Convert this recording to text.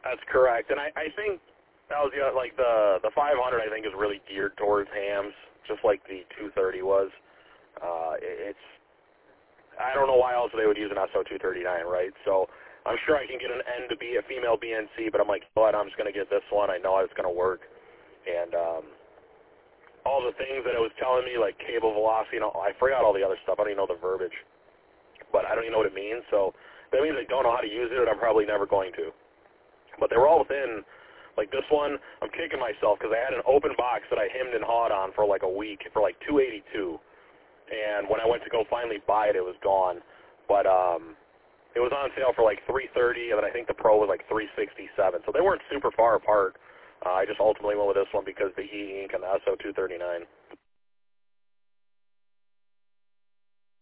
That's correct, and I think that was like the 500. I think is really geared towards hams, just like the 230 was. I don't know why else they would use an SO239, right? So I'm sure I can get an N to be a female BNC, but I'm like, but I'm just going to get this one. I know it's going to work. And all the things that it was telling me, like cable velocity, I forgot all the other stuff. I don't even know the verbiage. But I don't even know what it means. So that means I don't know how to use it, and I'm probably never going to. But they were all within, like this one, I'm kicking myself because I had an open box that I hemmed and hawed on for like a week for like $282. And when I went to go finally buy it, it was gone. But it was on sale for like $330, and then I think the Pro was like $367. So they weren't super far apart. I just ultimately went with this one because the E-Ink and the SO239.